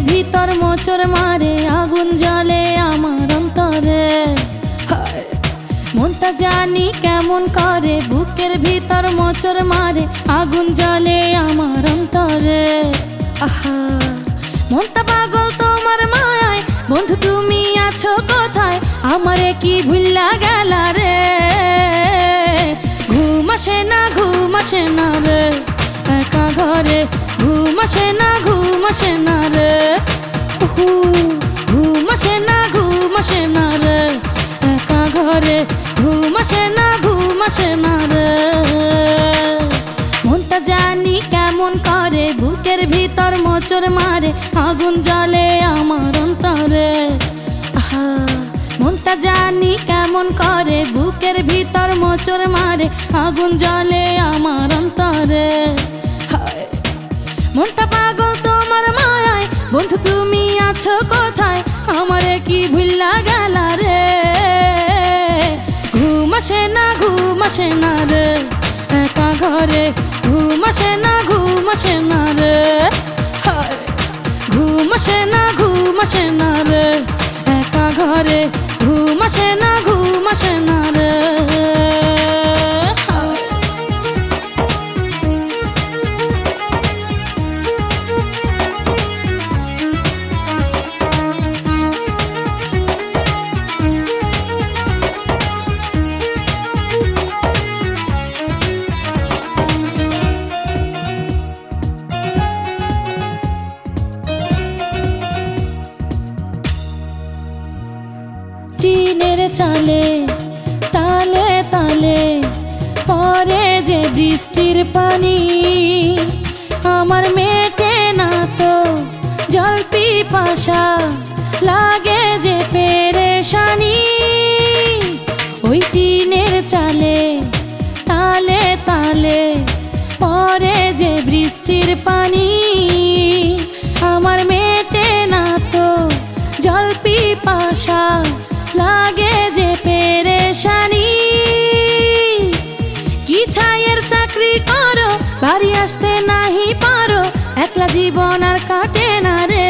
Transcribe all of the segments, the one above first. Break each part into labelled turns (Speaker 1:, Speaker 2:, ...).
Speaker 1: ভিতর মোচড় মারে আগুন জ্বলে আমার অন্তরে। মনটা জানি কেমন করে, বুকের ভিতর মোচড় মারে আগুন জ্বলে আমার অন্তরে। আহা, মনটা পাগল তোমার মায়ায়, বন্ধু তুমি আছো কোথায়, আমারে কি ভুল্লা গেলা রে। ঘুম আসে না, ঘুম আসে না রে একা ঘরে, ঘুম আসে না, ঘুম আসে না রে। ঘুম আসে না, ঘুম আসে না রে একা ঘরে, ঘুম আসে না, ঘুম আসে না রে। মনটা জানি কেমন করে, বুকের ভিতর মোচড় মারে আগুন জ্বলে আমার অন্তরে। আহা, মনটা জানি কেমন করে, বুকের ভিতর মোচড় মারে আগুন জ্বলে আমার অন্তরে। মনটা পাগল তোমার মায়ায়, বন্ধু তুমি আছো কোথায়, আমারে কি ভুল্লা গেলা রে। ঘুম আসে না, ঘুম আসে না রে একা ঘরে, ঘুম আসে না, ঘুম আসে না রে। ঘুম আসে না, ঘুম আসে না রে একা ঘরে, ঘুম আসে না, ঘুম আসে না রে। টিনের চালে তালে তালে পরে যে বৃষ্টির পানি, আমার মেটে না তো জল পিপাসা, লাগে যে পেরেশানি। ওই টিনের চালে তালে তালে পরে যে বৃষ্টির পানি, আমার মেটে না তো জল পিপাসা, লাগে যে পেরেশানি। কি ছাইয়ের চাকরি করো, বাড়ি আসতে নাহি পারো, একলা জীবন আর কাটে না রে।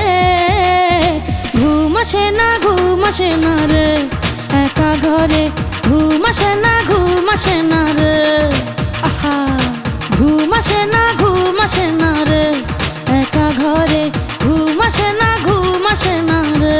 Speaker 1: ঘুম আসে না, ঘুম আসে না রে একা ঘরে, ঘুম আসে না, ঘুম আসে না রে। আহা, ঘুম আসে না, ঘুম আসে না রে একা ঘরে, ঘুম আসে না, ঘুম আসে না রে।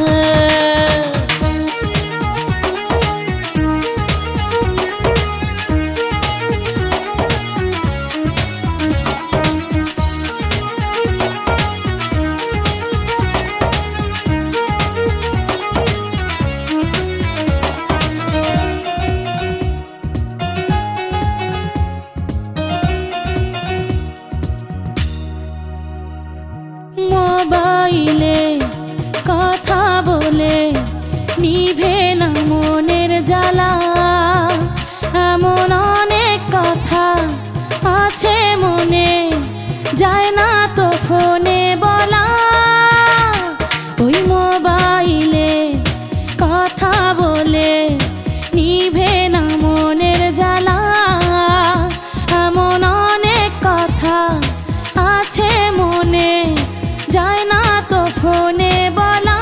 Speaker 1: মোবাইলে কথা বলে নিভে না মনের জ্বালা, এমন অনেক কথা আছে মনে, যায় না তো ফোনে বলা। ওই মোবাইলে কথা বলে নিভে না মনের জ্বালা, এমন অনেক কথা আছে মনে, যায় না তো ফোনে বলা।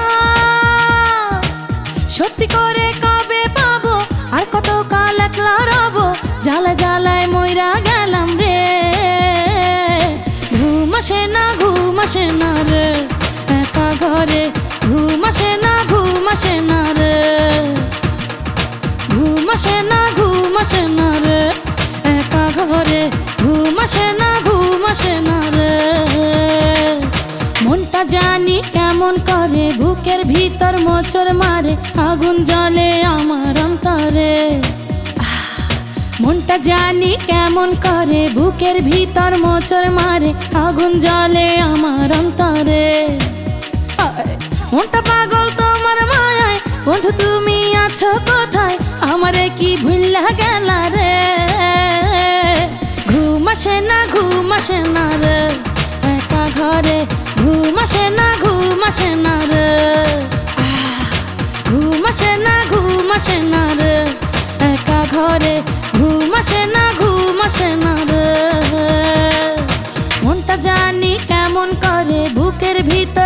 Speaker 1: সত্যি করে কবে পাবো, আর কত কাল একলা রব, জ্বালায় জ্বালায় মইরা গেলাম রে। ঘুম আসে না, ঘুম আসে না রে একা ঘরে, ঘুম আসে না, ঘুম আসে না রে। ঘুম আসে না, ঘুম আসে না রে একা ঘরে, ঘুম আসে না, ঘুম আসে না রে। মনটা জানি কেমন করে, বুকের ভিতর মোচড় মারে আগুন জ্বলে আমার অন্তরে। মনটা জানি কেমন করে, বুকের ভিতর মোচড় মারে আগুন জ্বলে আমার অন্তরে। মনটা পাগল তোমার মায়ায়, বন্ধু তুমি আছো কোথায়, আমারে কি ভুল্লা গেলা রে। ঘুম আসে না, ঘুম আসে না রে একা ঘরে, ঘুম আসে না, ঘুম আসে না রে। ঘুম আসে না, ঘুম আসে না রে একা ঘরে, ঘুম আসে না, ঘুম আসে না রে। মনটা জানি কেমন করে, বুকের ভিতর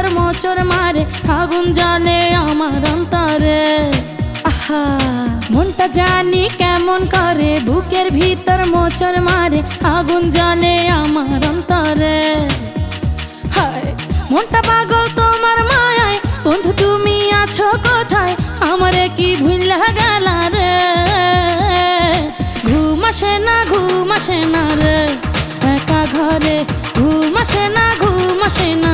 Speaker 1: কেমন করে বুকের ভিতর মোচড় মারে, আগুন জ্বলে আমার অন্তরে। হায় মনটা পাগল তোমার মায়ায়, বন্ধু তুমি আছো কোথায়, আমারে কি ভুইলা গেলা রে। ঘুম আসে না ঘুম আসে না রে, একা ঘরে ঘুম আসে না ঘুম আসে না।